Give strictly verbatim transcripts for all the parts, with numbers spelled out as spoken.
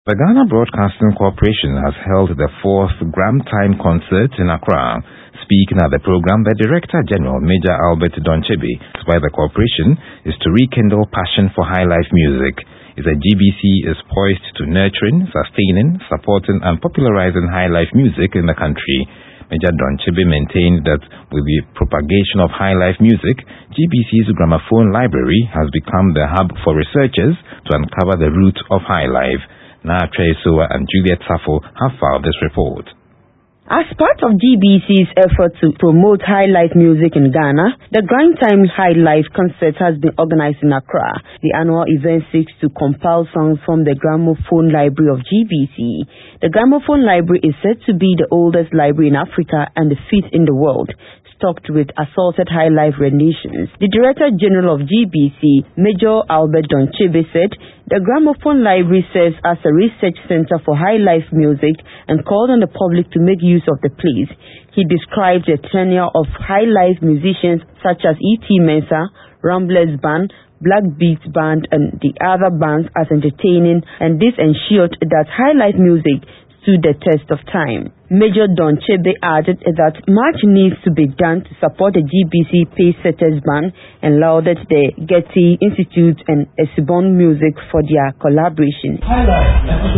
The Ghana Broadcasting Corporation has held the fourth Gram Time concert in Accra. Speaking at the program, the Director General, Major Albert Donchebe, said the corporation is to rekindle passion for high life music. He said G B C is poised to nurturing, sustaining, supporting and popularizing high life music in the country. Major Donchebe maintained that with the propagation of high life music, G B C's gramophone library has become the hub for researchers to uncover the root of high life. Naatwe Sowa and Juliet Safo have filed this report. As part of G B C's effort to promote high life music in Ghana, the Grand Time High Life concert has been organized in Accra. The annual event seeks to compile songs from the gramophone library of G B C. The gramophone library is said to be the oldest library in Africa and the fifth in the world, stocked with assorted high life renditions. The Director General of G B C, Major Albert Donchebe, said the gramophone library serves as a research center for high life music and called on the public to make use of the place. He described the tenure of high life musicians such as E T Mensah, Ramblers Band, Black Beats Band and the other bands as entertaining, and this ensured that high life music stood the test of time. Major Donchebe added that much needs to be done to support the G B C Pacesetters Band and lauded the Getty Institute and Esibon Music for their collaboration. High life,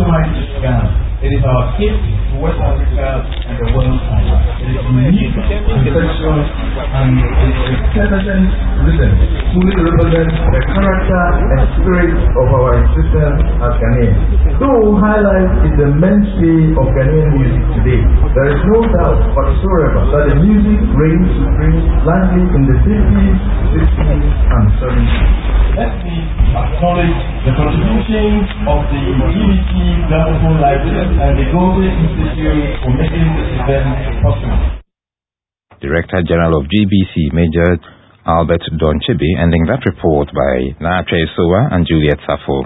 it is our gift to West Africa and the world. It is unique, special, and it is a intelligent rhythm fully represents the character and spirit of our existence as Ghanaians. Though high life is the mainstay of Ghanaian music today, there is no doubt whatsoever that the music reigns supreme largely in the fifties, sixties, and seventies. Let me acknowledge the contribution of the G B C Gramophone Library and the Golden Institute for making this event possible. Director General of G B C, Major Albert Donchebe, ending that report by Naatwe Sowa and Juliet Safo.